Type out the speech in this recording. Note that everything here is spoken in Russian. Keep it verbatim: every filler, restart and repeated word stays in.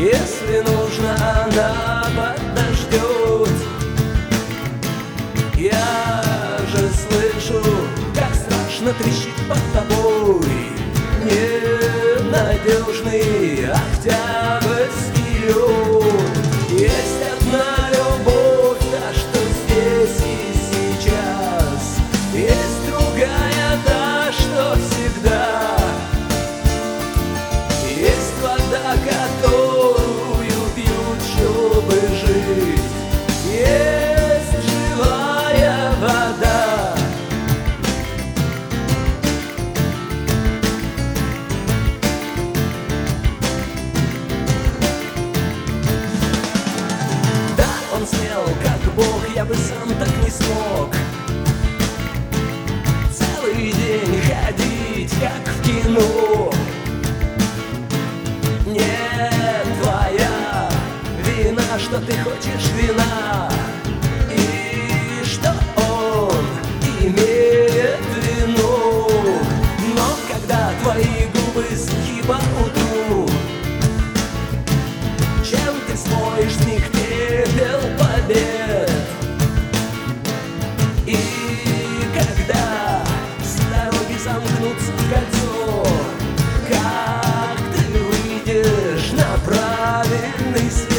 Если нужно, она подождет. Я же слышу, как страшно трещит под тобой ненадежный октябрьский лед. Есть одна любовь, та, что здесь и сейчас. Есть другая, та, что всегда. Есть вода, которую пьют, чтобы жить. Есть живая вода. Да, он смел, как Бог, я бы сам так не смог. Целый день ходить, как в кино. Нет, твоя вина, что ты хочешь вина, и что он имеет вину. Но когда твои губы сухи по утру, чем ты смоешь с них пепел побед? И когда с дороги замкнутся в кольцо, как ты выйдешь на правильный свет?